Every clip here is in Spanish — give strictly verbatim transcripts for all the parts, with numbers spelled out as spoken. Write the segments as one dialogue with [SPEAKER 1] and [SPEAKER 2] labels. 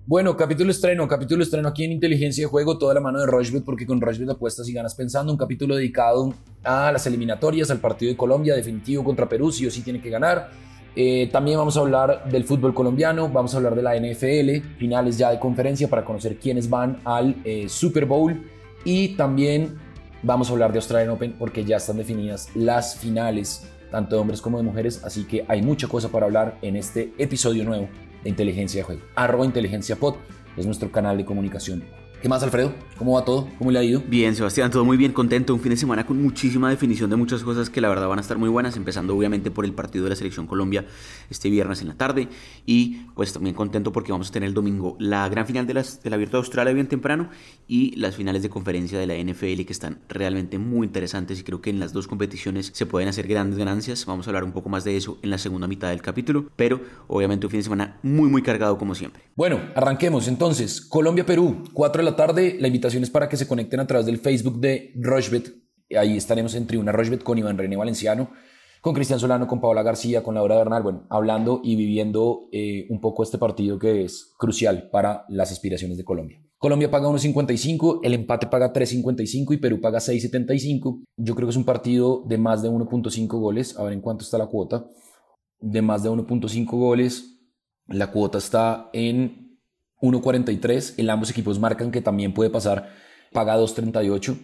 [SPEAKER 1] Bueno, capítulo estreno, capítulo estreno aquí en Inteligencia de Juego, toda la mano de Rochbet, porque con Rochbet apuestas y ganas pensando. Un capítulo dedicado a las eliminatorias, al partido de Colombia, definitivo contra Perú, sí o sí tiene que ganar. Eh, también vamos a hablar del fútbol colombiano, vamos a hablar de la N F L, finales ya de conferencia para conocer quiénes van al eh, Super Bowl. Y también vamos a hablar de Australian Open porque ya están definidas las finales, tanto de hombres como de mujeres, así que hay mucha cosa para hablar en este episodio nuevo de Inteligencia de Juego. Arroba Inteligencia Pod es nuestro canal de comunicación. ¿Qué más, Alfredo? ¿Cómo va todo? ¿Cómo le ha ido?
[SPEAKER 2] Bien, Sebastián, todo muy bien, contento. Un fin de semana con muchísima definición de muchas cosas que la verdad van a estar muy buenas, empezando obviamente por el partido de la Selección Colombia este viernes en la tarde. Y pues también contento porque vamos a tener el domingo la gran final de, las, de la Abierto de Australia bien temprano y las finales de conferencia de la N F L que están realmente muy interesantes y creo que en las dos competiciones se pueden hacer grandes ganancias. Vamos a hablar un poco más de eso en la segunda mitad del capítulo, pero obviamente un fin de semana muy muy cargado como siempre.
[SPEAKER 1] Bueno, arranquemos entonces. Colombia-Perú, cuatro de la tarde. La invitación es para que se conecten a través del Facebook de Rochbet. Ahí estaremos en Tribuna Rochbet con Iván René Valenciano, con Cristian Solano, con Paola García, con Laura Bernal, bueno, hablando y viviendo eh, un poco este partido que es crucial para las aspiraciones de Colombia. Colombia paga uno cincuenta y cinco, el empate paga tres cincuenta y cinco y Perú paga seis setenta y cinco. Yo creo que es un partido de más de uno punto cinco goles. A ver en cuánto está la cuota. De más de uno punto cinco goles. La cuota está en uno cuarenta y tres, en ambos equipos marcan que también puede pasar, paga dos treinta y ocho.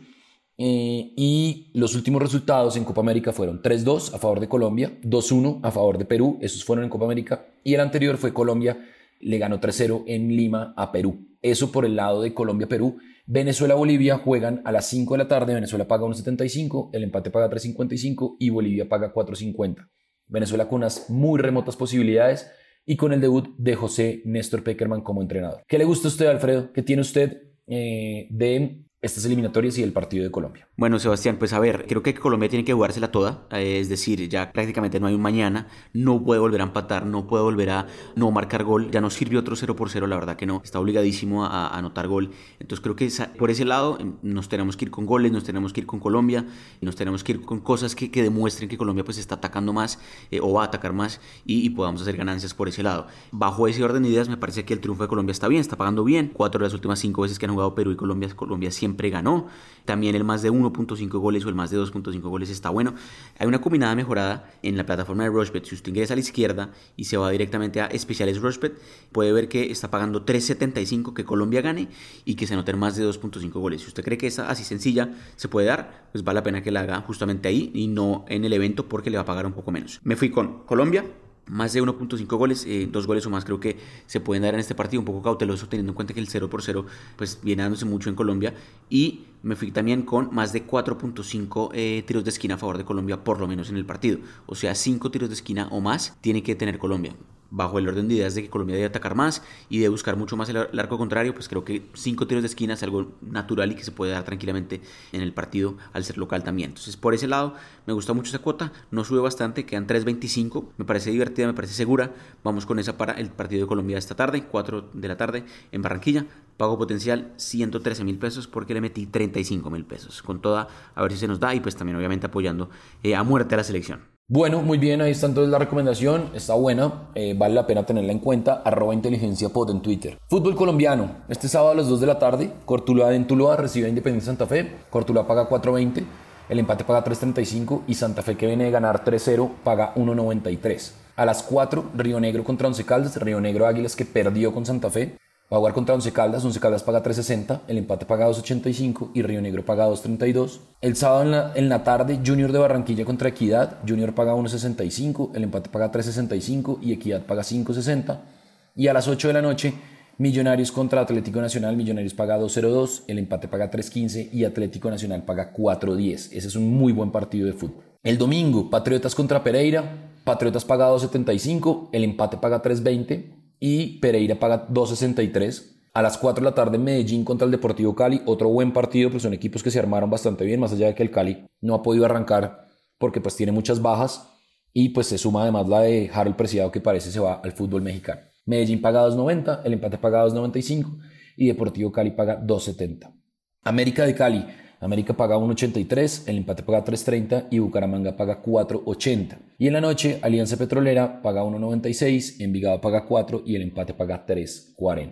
[SPEAKER 1] Eh, y los últimos resultados en Copa América fueron tres dos a favor de Colombia, dos uno a favor de Perú, esos fueron en Copa América, y el anterior fue Colombia, le ganó tres cero en Lima a Perú. Eso por el lado de Colombia-Perú. Venezuela-Bolivia juegan a las cinco de la tarde, Venezuela paga uno setenta y cinco, el empate paga tres cincuenta y cinco y Bolivia paga cuatro cincuenta. Venezuela con unas muy remotas posibilidades y con el debut de José Néstor Pekerman como entrenador. ¿Qué le gusta a usted, Alfredo? ¿Qué tiene usted eh, de estas eliminatorias y el partido de Colombia?
[SPEAKER 2] Bueno, Sebastián, pues a ver, creo que Colombia tiene que jugársela toda, eh, es decir, ya prácticamente no hay un mañana, no puede volver a empatar, no puede volver a no marcar gol, ya no sirvió otro cero por cero, la verdad que no, está obligadísimo a, a anotar gol, entonces creo que esa, por ese lado nos tenemos que ir con goles, nos tenemos que ir con Colombia, nos tenemos que ir con cosas que, que demuestren que Colombia pues está atacando más eh, o va a atacar más y, y podamos hacer ganancias por ese lado. Bajo ese orden de ideas me parece que el triunfo de Colombia está bien, está pagando bien, cuatro de las últimas cinco veces que han jugado Perú y Colombia, Colombia siempre ganó. También el más de uno punto cinco goles o el más de dos punto cinco goles está bueno. Hay una combinada mejorada en la plataforma de Rochbet. Si usted ingresa a la izquierda y se va directamente a especiales Rochbet, puede ver que está pagando tres setenta y cinco que Colombia gane y que se anoten más de dos punto cinco goles. Si usted cree que esa así sencilla se puede dar, pues vale la pena que la haga justamente ahí y no en el evento porque le va a pagar un poco menos. Me fui con Colombia. Más de uno punto cinco goles, eh, dos goles o más creo que se pueden dar en este partido, un poco cauteloso teniendo en cuenta que el cero por cero pues viene dándose mucho en Colombia. Y me fui también con más de cuatro punto cinco eh, tiros de esquina a favor de Colombia por lo menos en el partido, o sea cinco tiros de esquina o más tiene que tener Colombia. Bajo el orden de ideas de que Colombia debe atacar más y de buscar mucho más el, el arco contrario, pues creo que cinco tiros de esquina es algo natural y que se puede dar tranquilamente en el partido al ser local también. Entonces por ese lado me gusta mucho esa cuota, no sube bastante, quedan tres veinticinco, me parece divertida, me parece segura. Vamos con esa para el partido de Colombia esta tarde, cuatro de la tarde en Barranquilla. Pago potencial ciento trece mil pesos porque le metí treinta y cinco mil pesos. Con toda, a ver si se nos da y pues también obviamente apoyando eh, a muerte a la selección.
[SPEAKER 1] Bueno, muy bien, ahí está entonces la recomendación, está buena, eh, vale la pena tenerla en cuenta, arroba inteligencia pod en Twitter. Fútbol colombiano, este sábado a las dos de la tarde, Cortuluá en Tuluá recibe a Independiente Santa Fe, Cortuluá paga cuatro veinte, el empate paga tres treinta y cinco y Santa Fe, que viene de ganar tres cero, paga uno noventa y tres. A las cuatro, Río Negro contra Once Caldas, Río Negro Águilas que perdió con Santa Fe, va a jugar contra Once Caldas, Once Caldas paga tres sesenta, el empate paga dos ochenta y cinco y Río Negro paga dos treinta y dos. El sábado en la, en la tarde, Junior de Barranquilla contra Equidad, Junior paga uno sesenta y cinco, el empate paga tres sesenta y cinco y Equidad paga cinco sesenta. Y a las ocho de la noche, Millonarios contra Atlético Nacional, Millonarios paga dos cero dos, el empate paga tres quince y Atlético Nacional paga cuatro diez. Ese es un muy buen partido de fútbol. El domingo, Patriotas contra Pereira, Patriotas paga dos setenta y cinco, el empate paga tres veinte y Pereira paga dos sesenta y tres. A las cuatro de la tarde, Medellín contra el Deportivo Cali, otro buen partido, pues son equipos que se armaron bastante bien, más allá de que el Cali no ha podido arrancar porque pues tiene muchas bajas y pues se suma además la de Harold Preciado, que parece se va al fútbol mexicano. Medellín paga dos noventa, el empate paga dos noventa y cinco y Deportivo Cali paga dos setenta. América de Cali, América paga uno ochenta y tres, el empate paga tres treinta y Bucaramanga paga cuatro ochenta. Y en la noche, Alianza Petrolera paga uno noventa y seis, Envigado paga cuatro y el empate paga tres cuarenta.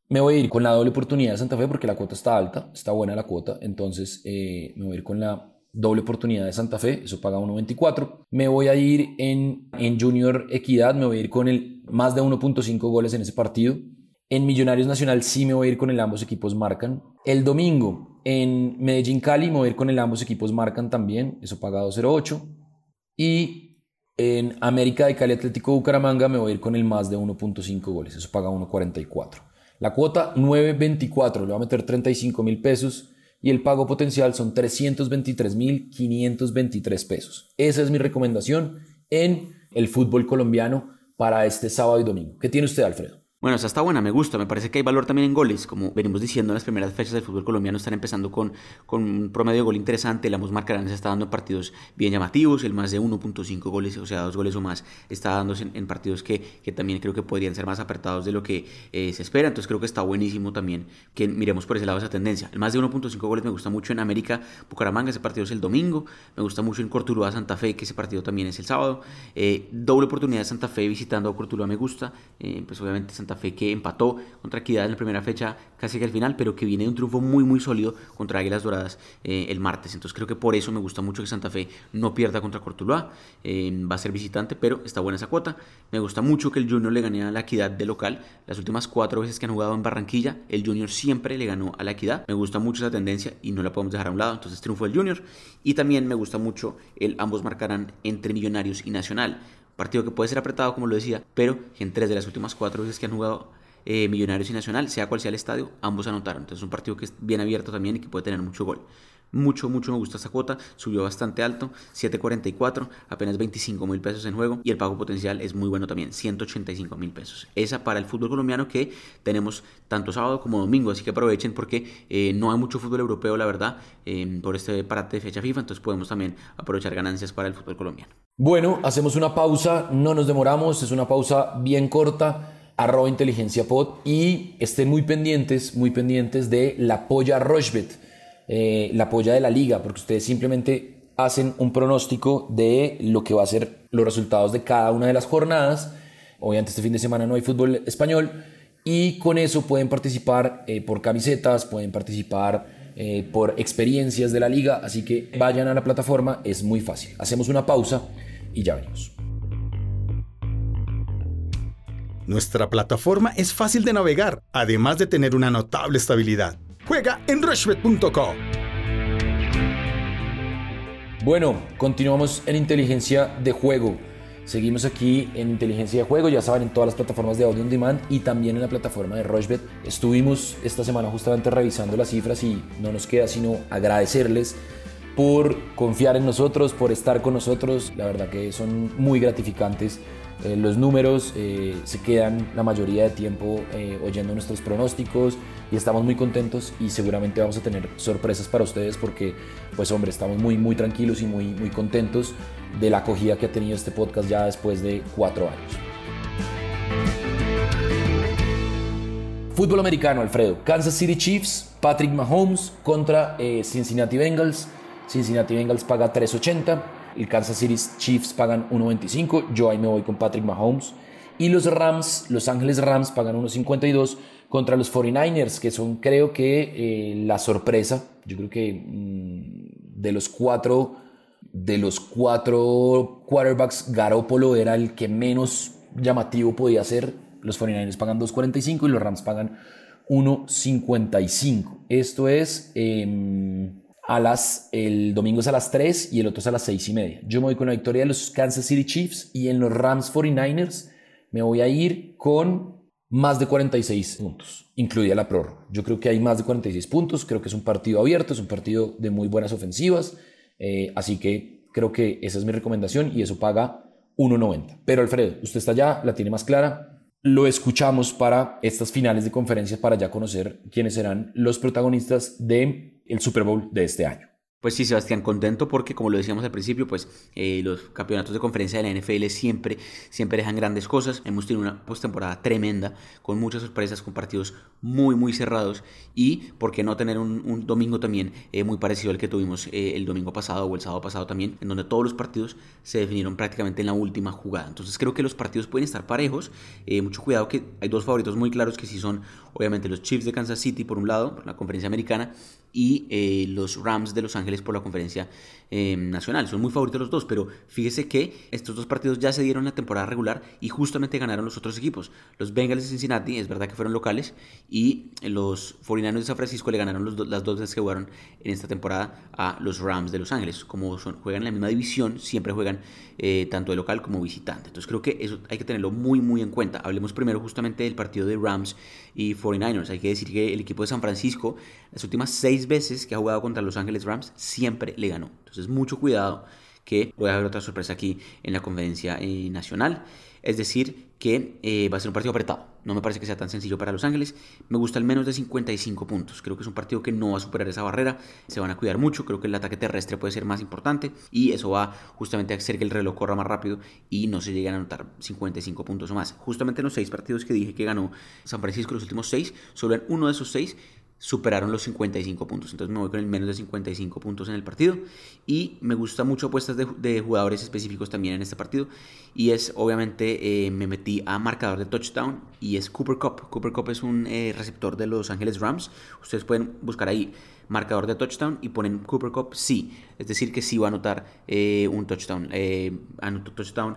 [SPEAKER 1] Me voy a ir con la doble oportunidad de Santa Fe porque la cuota está alta, está buena la cuota, entonces eh, me voy a ir con la doble oportunidad de Santa Fe, eso paga uno veinticuatro. Me voy a ir en, en Junior Equidad, me voy a ir con el más de uno punto cinco goles en ese partido. En Millonarios Nacional sí me voy a ir con el ambos equipos marcan. El domingo en Medellín Cali me voy a ir con el ambos equipos marcan también, eso paga dos cero ocho. Y en América de Cali Atlético Bucaramanga me voy a ir con el más de uno punto cinco goles, eso paga uno cuarenta y cuatro. La cuota nueve veinticuatro, le voy a meter treinta y cinco mil pesos y el pago potencial son trescientos veintitrés mil quinientos veintitrés pesos. Esa es mi recomendación en el fútbol colombiano para este sábado y domingo. ¿Qué tiene usted, Alfredo?
[SPEAKER 2] Bueno, esa está buena, me gusta, me parece que hay valor también en goles, como venimos diciendo, en las primeras fechas del fútbol colombiano están empezando con, con un promedio de gol interesante, el ambos marcarán se está dando en partidos bien llamativos, el más de uno punto cinco goles, o sea, dos goles o más, está dándose en, en partidos que, que también creo que podrían ser más apretados de lo que eh, se espera, entonces creo que está buenísimo también que miremos por ese lado esa tendencia. El más de uno punto cinco goles me gusta mucho en América Bucaramanga, ese partido es el domingo, me gusta mucho en Cortuluá Santa Fe, que ese partido también es el sábado, eh, doble oportunidad de Santa Fe visitando a Cortuluá me gusta, eh, pues obviamente Santa Fe que empató contra Equidad en la primera fecha casi que al final, pero que viene de un triunfo muy muy sólido contra Águilas Doradas eh, el martes, entonces creo que por eso me gusta mucho que Santa Fe no pierda contra Cortuluá, eh, va a ser visitante pero está buena esa cuota. Me gusta mucho que el Junior le gane a la Equidad de local, las últimas cuatro veces que han jugado en Barranquilla el Junior siempre le ganó a la Equidad, me gusta mucho esa tendencia y no la podemos dejar a un lado, entonces triunfo del Junior. Y también me gusta mucho el ambos marcarán entre Millonarios y Nacional, partido que puede ser apretado como lo decía, pero en tres de las últimas cuatro veces que han jugado Eh, Millonarios y Nacional, sea cual sea el estadio, ambos anotaron, entonces es un partido que es bien abierto también y que puede tener mucho gol. Mucho, mucho me gusta esta cuota, subió bastante alto, siete cuarenta y cuatro, apenas veinticinco mil pesos en juego y el pago potencial es muy bueno también, ciento ochenta y cinco mil pesos. Esa para el fútbol colombiano que tenemos tanto sábado como domingo, así que aprovechen porque eh, no hay mucho fútbol europeo, la verdad, eh, por este parate de fecha FIFA, entonces podemos también aprovechar ganancias para el fútbol colombiano.
[SPEAKER 1] Bueno, hacemos una pausa, no nos demoramos, es una pausa bien corta. Arroba Inteligencia Pod y estén muy pendientes, muy pendientes de la polla Rochbet, eh, la polla de la liga, porque ustedes simplemente hacen un pronóstico de lo que va a ser los resultados de cada una de las jornadas. Obviamente este fin de semana no hay fútbol español y con eso pueden participar eh, por camisetas, pueden participar eh, por experiencias de la liga, así que vayan a la plataforma, es muy fácil. Hacemos una pausa y ya venimos.
[SPEAKER 3] Nuestra plataforma es fácil de navegar, además de tener una notable estabilidad. Juega en rushbet punto co.
[SPEAKER 1] Bueno, continuamos en Inteligencia de Juego. Seguimos aquí en Inteligencia de Juego, ya saben, en todas las plataformas de audio on demand y también en la plataforma de Rochbet. Estuvimos esta semana justamente revisando las cifras y no nos queda sino agradecerles por confiar en nosotros, por estar con nosotros. La verdad que son muy gratificantes. Eh, los números eh, se quedan la mayoría de tiempo eh, oyendo nuestros pronósticos y estamos muy contentos y seguramente vamos a tener sorpresas para ustedes porque, pues hombre, estamos muy muy tranquilos y muy, muy contentos de la acogida que ha tenido este podcast ya después de cuatro años. Fútbol americano, Alfredo. Kansas City Chiefs, Patrick Mahomes contra eh, Cincinnati Bengals. Cincinnati Bengals paga tres ochenta. El Kansas City Chiefs pagan uno veinticinco, yo ahí me voy con Patrick Mahomes. Y los Rams, Los Ángeles Rams pagan uno cincuenta y dos contra los cuarenta y nueve ers, que son creo que eh, la sorpresa. Yo creo que mmm, de los cuatro, de los cuatro quarterbacks, Garoppolo era el que menos llamativo podía ser. Los cuarenta y nueve ers pagan dos cuarenta y cinco y los Rams pagan uno cincuenta y cinco. Esto es... Eh, A las, el domingo es a las tres y el otro es a las seis y media. Yo me voy con la victoria de los Kansas City Chiefs y en los Rams cuarenta y nueve ers me voy a ir con más de cuarenta y seis puntos, incluida la prórroga. Yo creo que hay más de cuarenta y seis puntos, creo que es un partido abierto, es un partido de muy buenas ofensivas, eh, así que creo que esa es mi recomendación y eso paga uno noventa. Pero Alfredo, usted está allá, la tiene más clara. Lo escuchamos para estas finales de conferencias para ya conocer quiénes serán los protagonistas del Super Bowl de este año.
[SPEAKER 2] Pues sí, Sebastián, contento porque, como lo decíamos al principio, pues eh, los campeonatos de conferencia de la N F L siempre, siempre dejan grandes cosas. Hemos tenido una postemporada tremenda, con muchas sorpresas, con partidos muy, muy cerrados. Y, ¿por qué no tener un, un domingo también eh, muy parecido al que tuvimos eh, el domingo pasado o el sábado pasado también, en donde todos los partidos se definieron prácticamente en la última jugada? Entonces creo que los partidos pueden estar parejos. Eh, mucho cuidado que hay dos favoritos muy claros que sí son, obviamente, los Chiefs de Kansas City por un lado, por la conferencia americana, y eh, los Rams de Los Ángeles por la conferencia eh, nacional. Son muy favoritos los dos, pero fíjese que estos dos partidos ya se dieron en la temporada regular y justamente ganaron los otros equipos. Los Bengals de Cincinnati, es verdad que fueron locales, y los cuarenta y nueve de San Francisco le ganaron los do- las dos veces que jugaron en esta temporada a los Rams de Los Ángeles. Como son, juegan en la misma división, siempre juegan eh, tanto de local como visitante. Entonces creo que eso hay que tenerlo muy muy en cuenta. Hablemos primero justamente del partido de Rams y cuarenta y nueve ers. Hay que decir que el equipo de San Francisco, las últimas seis veces que ha jugado contra Los Ángeles Rams, siempre le ganó. Entonces mucho cuidado, que voy a ver otra sorpresa aquí en la conferencia eh, nacional. Es decir, que eh, va a ser un partido apretado. No me parece que sea tan sencillo para Los Ángeles. Me gusta el menos de cincuenta y cinco puntos. Creo que es un partido que no va a superar esa barrera. Se van a cuidar mucho. Creo que el ataque terrestre puede ser más importante. Y eso va justamente a hacer que el reloj corra más rápido y no se lleguen a anotar cincuenta y cinco puntos o más. Justamente en los seis partidos que dije que ganó San Francisco, los últimos seis, solo en uno de esos seis superaron los cincuenta y cinco puntos. Entonces me voy con el menos de cincuenta y cinco puntos en el partido. Y me gusta mucho apuestas de, de jugadores específicos también en este partido. Y es, obviamente, eh, me metí a marcador de touchdown y es Cooper Kupp. Cooper Kupp es un eh, receptor de Los Ángeles Rams. Ustedes pueden buscar ahí marcador de touchdown y ponen Cooper Kupp sí. Es decir, que sí va a anotar eh, un touchdown. Eh, anotó touchdown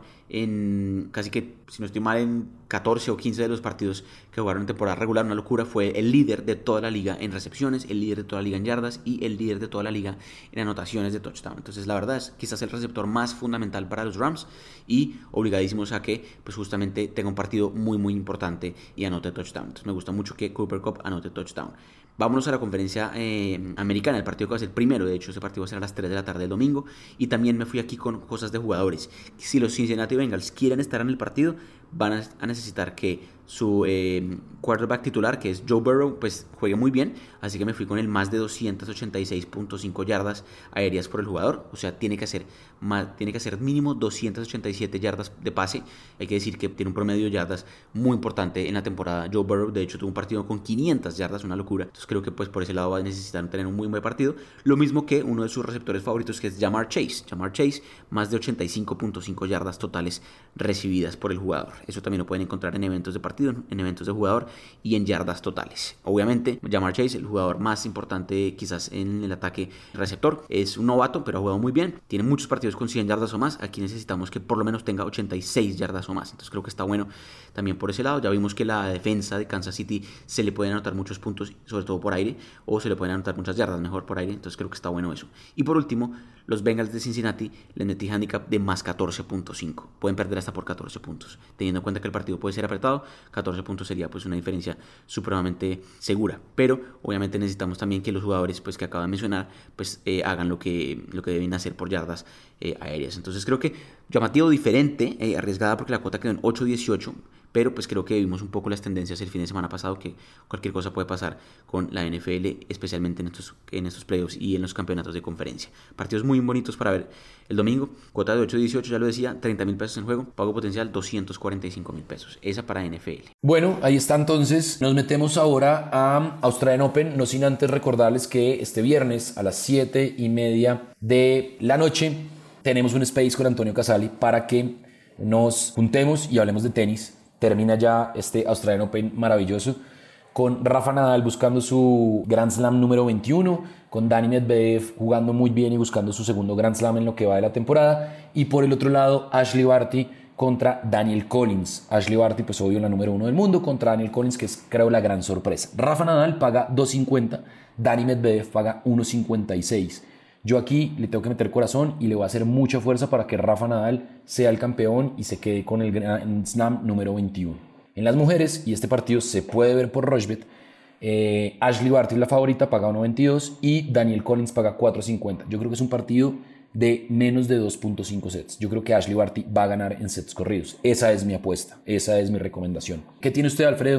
[SPEAKER 2] en casi que, si no estoy mal, en catorce o quince de los partidos que jugaron en temporada regular. Una locura. Fue el líder de toda la liga en recepciones, el líder de toda la liga en yardas y el líder de toda la liga en anotaciones de touchdown. Entonces la verdad es quizás el receptor más fundamental para los Rams y obligadísimos a que pues justamente tenga un partido muy muy importante y anote touchdown. Entonces me gusta mucho que Cooper Kupp anote touchdown. Vámonos a la conferencia eh, americana, el partido que va a ser primero. De hecho, ese partido va a ser a las tres de la tarde del domingo. Y también me fui aquí con cosas de jugadores. Si los Cincinnati Bengals quieren estar en el partido, van a, a necesitar que su eh, quarterback titular, que es Joe Burrow, pues juegue muy bien. Así que me fui con el más de doscientos ochenta y seis punto cinco yardas aéreas por el jugador. O sea, tiene que hacer, más, tiene que hacer mínimo doscientos ochenta y siete yardas de pase. Hay que decir que tiene un promedio de yardas muy importante en la temporada. Joe Burrow, de hecho, tuvo un partido con quinientas yardas, una locura. Entonces creo que pues por ese lado va a necesitar tener un muy buen partido. Lo mismo que uno de sus receptores favoritos, que es Ja'Marr Chase. Ja'Marr Chase, más de ochenta y cinco punto cinco yardas totales recibidas por el jugador. Eso también lo pueden encontrar en eventos de partido, en eventos de jugador y en yardas totales. Obviamente, Ja'Marr Chase, el jugador más importante quizás en el ataque receptor, es un novato, pero ha jugado muy bien. Tiene muchos partidos con cien yardas o más. Aquí necesitamos que por lo menos tenga ochenta y seis yardas o más. Entonces creo que está bueno también por ese lado. Ya vimos que la defensa de Kansas City se le pueden anotar muchos puntos, sobre todo por aire, o se le pueden anotar muchas yardas mejor por aire. Entonces creo que está bueno eso. Y por último, los Bengals de Cincinnati les metí handicap de más catorce punto cinco. Pueden perder hasta por catorce puntos. Teniendo en cuenta que el partido puede ser apretado, catorce puntos sería pues una diferencia supremamente segura. Pero obviamente necesitamos también que los jugadores pues que acabo de mencionar pues eh, hagan lo que, lo que deben hacer por yardas eh, aéreas. Entonces creo que llamativo, diferente, eh, arriesgada porque la cuota quedó en ocho dieciocho. Pero pues creo que vimos un poco las tendencias el fin de semana pasado, que cualquier cosa puede pasar con la N F L, especialmente en estos, en estos playoffs y en los campeonatos de conferencia. Partidos muy bonitos para ver el domingo. Cuota de ocho dieciocho, ya lo decía, treinta mil pesos en juego. Pago potencial doscientos cuarenta y cinco mil pesos. Esa para N F L.
[SPEAKER 1] Bueno, ahí está entonces. Nos metemos ahora a Australian Open, no sin antes recordarles que este viernes a las siete y media de la noche tenemos un space con Antonio Casali para que nos juntemos y hablemos de tenis. Termina ya este Australian Open maravilloso con Rafa Nadal buscando su Grand Slam número veintiuno, con Dani Medvedev jugando muy bien y buscando su segundo Grand Slam en lo que va de la temporada, y por el otro lado Ashley Barty contra Daniel Collins. Ashley Barty pues obvio la número uno del mundo contra Daniel Collins, que es creo la gran sorpresa. Rafa Nadal paga dos cincuenta, Dani Medvedev paga uno cincuenta y seis. Yo aquí le tengo que meter corazón y le voy a hacer mucha fuerza para que Rafa Nadal sea el campeón y se quede con el Grand Slam número veintiuno. En las mujeres, y este partido se puede ver por Rushbet, eh, Ashley Barty es la favorita, paga uno veintidós y Daniel Collins paga cuatro cincuenta. Yo creo que es un partido de menos de dos punto cinco sets. Yo creo que Ashley Barty va a ganar en sets corridos. Esa es mi apuesta, esa es mi recomendación. ¿Qué tiene usted, Alfredo,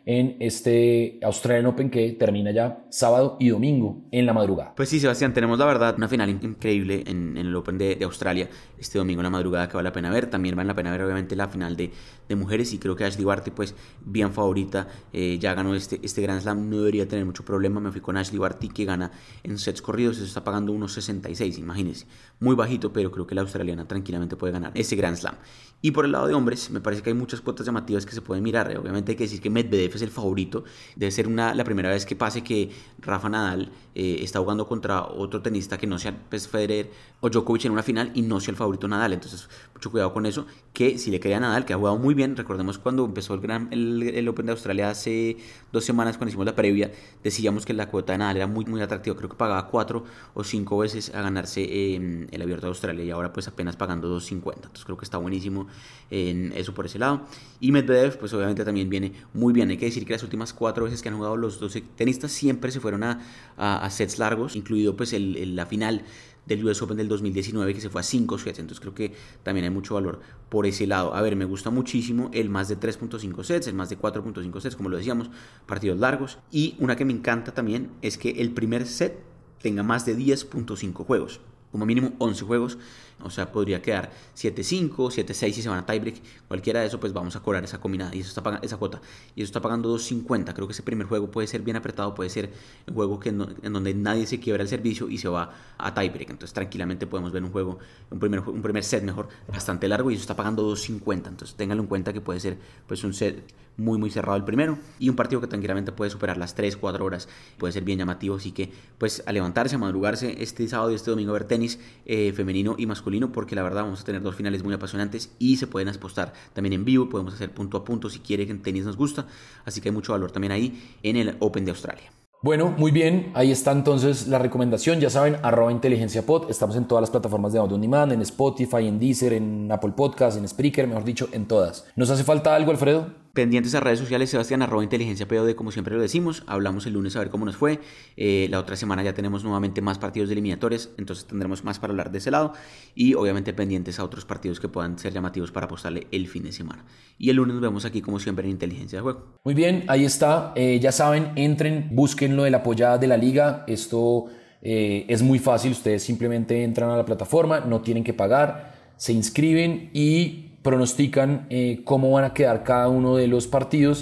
[SPEAKER 1] en este Australian Open que termina ya sábado y domingo en la madrugada.
[SPEAKER 2] Pues sí, Sebastián, tenemos la verdad una final increíble en, en el Open de, de Australia este domingo en la madrugada que vale la pena ver. También vale la pena ver obviamente la final de, de mujeres, y creo que Ashley Barty pues bien favorita, eh, ya ganó este, este Grand Slam, no debería tener mucho problema. Me fui con Ashley Barty, que gana en sets corridos, eso está pagando uno sesenta y seis, imagínense, muy bajito, pero creo que la australiana tranquilamente puede ganar ese Grand Slam. Y por el lado de hombres, me parece que hay muchas cuotas llamativas que se pueden mirar. Obviamente hay que decir que Medvedev es el favorito. Debe ser una, la primera vez que pase que Rafa Nadal eh, está jugando contra otro tenista que no sea pues, Federer o Djokovic en una final y no sea el favorito Nadal. Entonces, mucho cuidado con eso, que si le queda a Nadal, que ha jugado muy bien. Recordemos cuando empezó el, Gran, el, el Open de Australia hace dos semanas, cuando hicimos la previa, decíamos que la cuota de Nadal era muy, muy atractiva. Creo que pagaba cuatro o cinco veces a ganarse eh, el Abierto de Australia, y ahora pues apenas pagando dos cincuenta. Entonces creo que está buenísimo en eso por ese lado. Y Medvedev pues obviamente también viene muy bien. Hay que decir que las últimas cuatro veces que han jugado los dos tenistas siempre se fueron a, a, a sets largos, incluido pues el, el, la final del U S Open del dos mil diecinueve, que se fue a cinco sets. Entonces creo que también hay mucho valor por ese lado. A ver, me gusta muchísimo el más de tres punto cinco sets, el más de cuatro punto cinco sets, como lo decíamos, partidos largos. Y una que me encanta también es que el primer set tenga más de diez punto cinco juegos, como mínimo once juegos. O sea, podría quedar siete cinco, siete seis si se van a tiebreak. Cualquiera de eso, pues vamos a cobrar esa combinada y eso está pagando, esa cuota. Y eso está pagando dos cincuenta. Creo que ese primer juego puede ser bien apretado. Puede ser un juego que no, en donde nadie se quiebra el servicio y se va a tiebreak. Entonces tranquilamente podemos ver un juego, un primer, un primer set mejor, bastante largo, y eso está pagando dos cincuenta. Entonces ténganlo en cuenta que puede ser pues un set muy muy cerrado el primero, y un partido que tranquilamente puede superar las tres cuatro horas. Puede ser bien llamativo. Así que pues a levantarse, a madrugarse este sábado y este domingo a ver tenis eh, femenino y masculino, porque la verdad vamos a tener dos finales muy apasionantes y se pueden apostar también en vivo. Podemos hacer punto a punto si quiere, que en tenis nos gusta, así que hay mucho valor también ahí en el Open de Australia.
[SPEAKER 1] Bueno, muy bien, ahí está entonces la recomendación. Ya saben, arroba inteligencia pod. Estamos en todas las plataformas de audio on demand, en Spotify, en Deezer, en Apple Podcast, en Spreaker, mejor dicho, en todas. ¿Nos hace falta algo, Alfredo?
[SPEAKER 2] Pendientes a redes sociales, Sebastián, arroba inteligencia P O D, como siempre lo decimos. Hablamos el lunes a ver cómo nos fue. Eh, la otra semana ya tenemos nuevamente más partidos de eliminatorias, entonces tendremos más para hablar de ese lado. Y obviamente pendientes a otros partidos que puedan ser llamativos para apostarle el fin de semana. Y el lunes nos vemos aquí, como siempre, en Inteligencia de Juego.
[SPEAKER 1] Muy bien, ahí está. Eh, ya saben, entren, busquen lo de la apoyada de la liga. Esto eh, es muy fácil. Ustedes simplemente entran a la plataforma, no tienen que pagar, se inscriben y pronostican eh, cómo van a quedar cada uno de los partidos,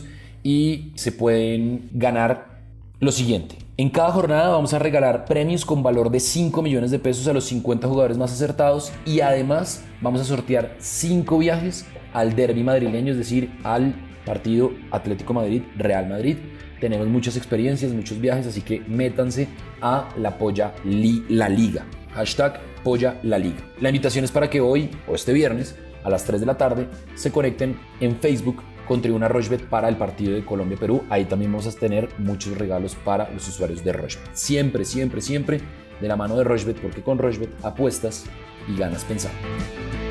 [SPEAKER 1] y se pueden ganar lo siguiente. En cada jornada vamos a regalar premios con valor de cinco millones de pesos a los cincuenta jugadores más acertados, y además vamos a sortear cinco viajes al derbi madrileño, es decir, al partido Atlético Madrid-Real Madrid. Tenemos muchas experiencias, muchos viajes, así que métanse a la Polla Li- La Liga. Hashtag Polla La Liga. La invitación es para que hoy o este viernes a las tres de la tarde se conecten en Facebook con Tribuna Rochebet para el partido de Colombia-Perú. Ahí también vamos a tener muchos regalos para los usuarios de Rochebet. Siempre, siempre, siempre de la mano de Rochebet, porque con Rochebet apuestas y ganas pensando.